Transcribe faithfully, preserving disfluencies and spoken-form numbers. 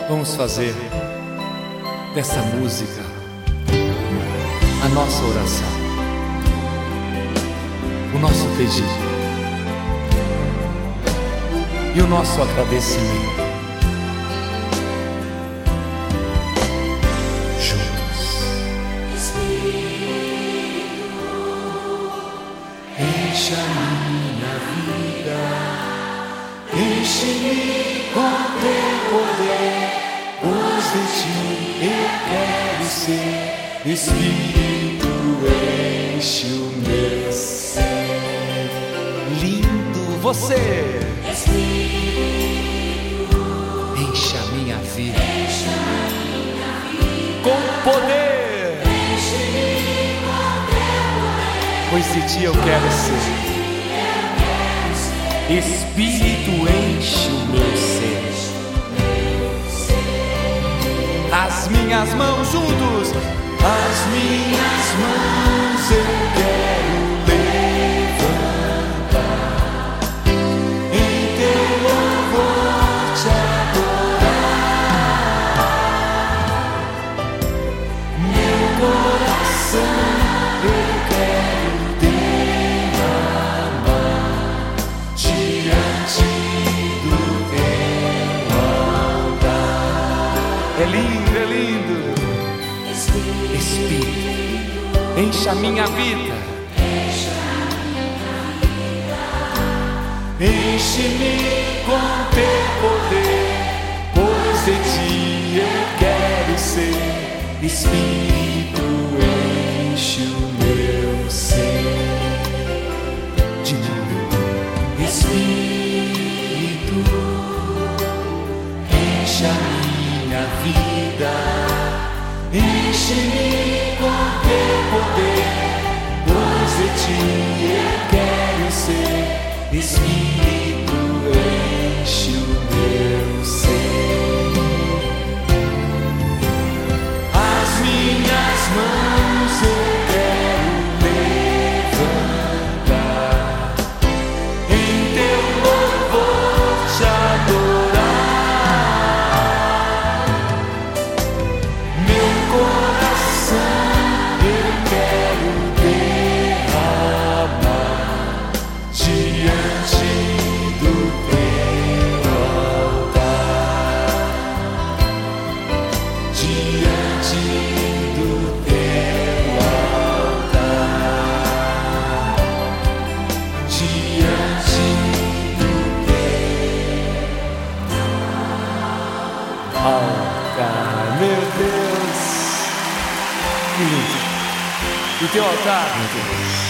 Vamos fazer dessa música a nossa oração, o nosso pedido e o nosso agradecimento. Juntos. Enche a minha vida, enche-me com teu poder, pois de ti eu quero ser. Espírito, enche o meu ser. Lindo você. Espírito, enche a minha vida, enche a minha vida com poder, enche-me com teu poder, pois de ti eu quero ser. Espírito, enche o meu ser. As minhas mãos juntos, as minhas mãos eu quero levantar, em teu louvor te adorar. Meu coração eu quero derramar diante do teu altar. É lindo, é lindo. Espírito, enche a minha vida, enche-me com teu poder, pois de ti eu quero ser. Espírito, enche o meu ser. De novo. Espírito, enche a minha vida, enche-me com teu poder, pois de ti eu quero ser. Espírito, enche o meu ser. As minhas mãos eu quero levantar, em teu louvor te adorar. Altar, meu Deus, que lindo, o teu altar, meu Deus.